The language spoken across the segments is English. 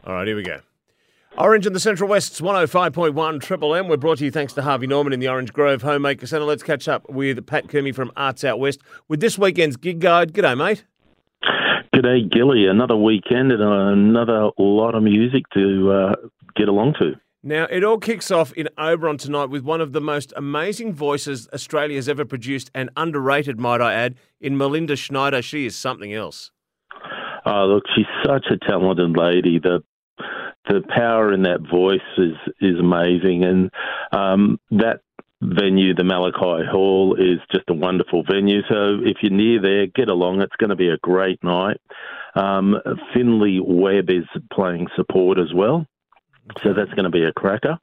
All right, here we go. Orange in the Central West's 105.1 Triple M. We're brought to you thanks to Harvey Norman in the Orange Grove Homemaker Centre. Let's catch up with Pat Kermy from Arts Out West with this weekend's gig guide. G'day, mate. G'day, Gilly. Another weekend and another lot of music to get along to. Now, it all kicks off in Oberon tonight with one of the most amazing voices Australia has ever produced and underrated, might I add, in Melinda Schneider. She is something else. Oh, look, she's such a talented lady. The power in that voice is amazing. And that venue, the Malachi Hall, is just a wonderful venue. So if you're near there, get along. It's going to be a great night. Finley Webb is playing support as well. So that's going to be a cracker.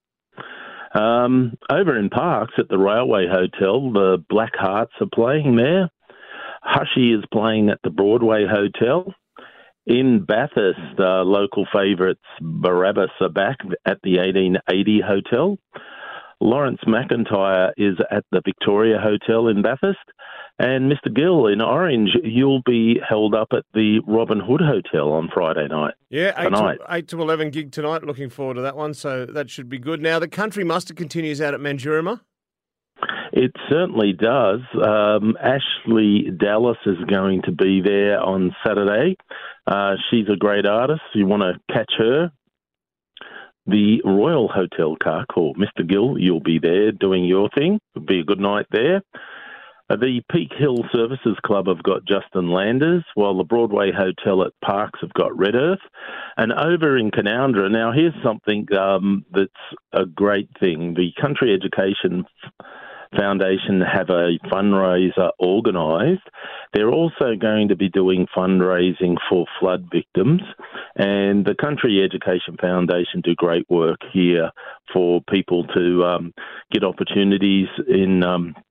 Over in Parks at the Railway Hotel, the Black Hearts are playing there. Hushy is playing at the Broadway Hotel. In Bathurst, local favourites Barabbas are back at the 1880 Hotel. Lawrence McIntyre is at the Victoria Hotel in Bathurst. And Mr. Gill in Orange, you'll be held up at the Robin Hood Hotel on Friday night. Yeah, 8 to 11 gig tonight. Looking forward to that one, so that should be good. Now, the Country Muster continues out at Mandurama. It certainly does. Ashley Dallas is going to be there on Saturday. She's a great artist. You want to catch her. The Royal Hotel Carcourt. Mr. Gill, you'll be there doing your thing. It'll be a good night there. The Peak Hill Services Club have got Justin Landers, while the Broadway Hotel at Parks have got Red Earth. And over in Canowindra, now here's something that's a great thing. The Country Education Foundation have a fundraiser organised. They're also going to be doing fundraising for flood victims, and the Country Education Foundation do great work here for people to get opportunities in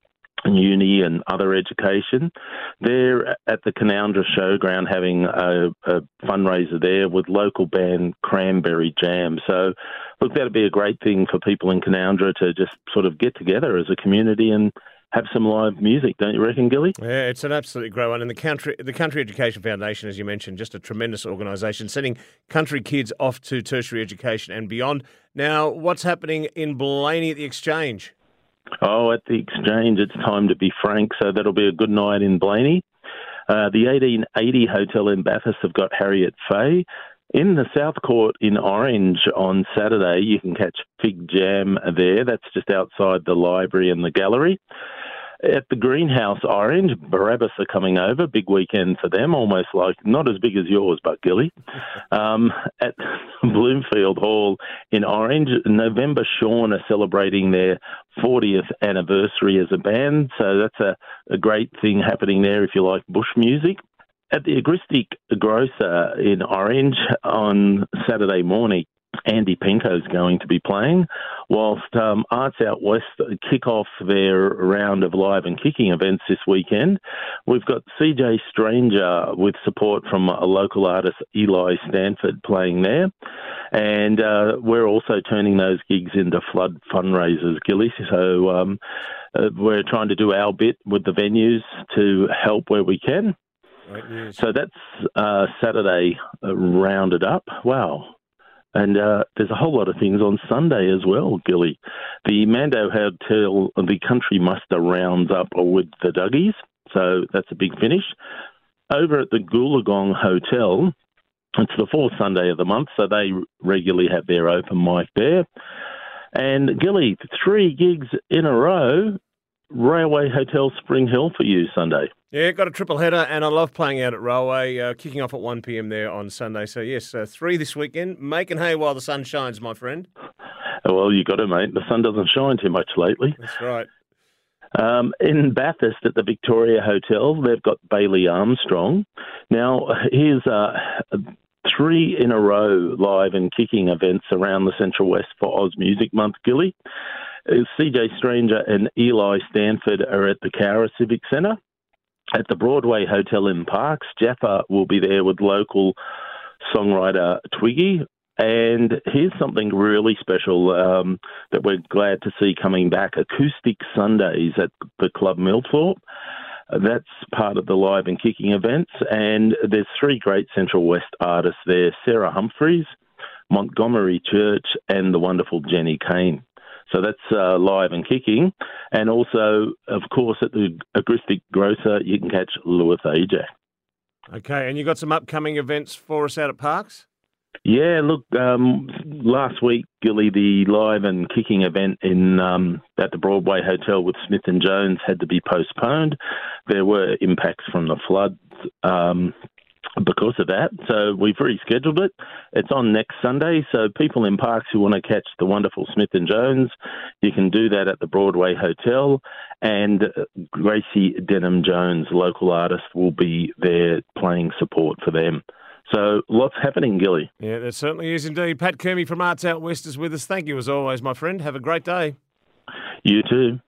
uni and other education. They're at the Canowindra Showground having a fundraiser there with local band Cranberry Jam. So, look, that'd be a great thing for people in Canowindra to just sort of get together as a community and have some live music, don't you reckon, Gilly? Yeah, it's an absolutely great one. And the Country Education Foundation, as you mentioned, just a tremendous organisation, sending country kids off to tertiary education and beyond. Now, what's happening in Blaney at the Exchange? Oh, at the Exchange, it's time to be frank, so that'll be a good night in Blaney. The 1880 Hotel in Bathurst have got Harriet Fay. In the South Court in Orange on Saturday, you can catch Fig Jam there. That's just outside the library and the gallery. At the Greenhouse Orange, Barabbas are coming over. Big weekend for them, almost like, not as big as yours, but Gilly. At Bloomfield Hall in Orange, November Shawn are celebrating their 40th anniversary as a band. So that's a great thing happening there if you like bush music. At the Agristic Grocer in Orange on Saturday morning, Andy Pinko's going to be playing, whilst Arts Out West kick off their round of live and kicking events this weekend. We've got CJ Stranger with support from a local artist, Eli Stanford, playing there. And we're also turning those gigs into flood fundraisers, Gilly. So we're trying to do our bit with the venues to help where we can. Great news. So that's Saturday rounded up. Wow. And there's a whole lot of things on Sunday as well, Gilly. The Mando Hotel, the Country Muster rounds up with the Duggies, so that's a big finish. Over at the Goolagong Hotel, it's the fourth Sunday of the month, so they regularly have their open mic there. And, Gilly, 3 gigs in a row, Railway Hotel Spring Hill for you Sunday. Yeah, got a triple header, and I love playing out at Railway, kicking off at 1 p.m. there on Sunday. So, yes, 3 this weekend. Making hay while the sun shines, my friend. Well, you got it, mate. The sun doesn't shine too much lately. That's right. In Bathurst at the Victoria Hotel, they've got Bailey Armstrong. Now, here's 3 in a row live and kicking events around the Central West for Oz Music Month, Gilly. CJ Stranger and Eli Stanford are at the Cowra Civic Centre. At the Broadway Hotel in Parks, Jaffa will be there with local songwriter Twiggy. And here's something really special that we're glad to see coming back, Acoustic Sundays at the Club Millthorpe. That's part of the live and kicking events. And there's 3 great Central West artists there, Sarah Humphreys, Montgomery Church, and the wonderful Jenny Kane. So that's live and kicking. And also, of course, at the Agristic Grocer, you can catch Lewis Ajax. Okay, and you got some upcoming events for us out at Parks? Yeah, look, last week, Gilly, the live and kicking event at the Broadway Hotel with Smith and Jones had to be postponed. There were impacts from the floods because of that, so we've rescheduled it. It's on next Sunday, so people in Parks who want to catch the wonderful Smith and Jones, you can do that at the Broadway Hotel, and Gracie Denham-Jones, local artist, will be there playing support for them. So lots happening, Gilly. Yeah, there certainly is indeed. Pat Kermy from Arts Out West is with us. Thank you as always, my friend. Have a great day. You too.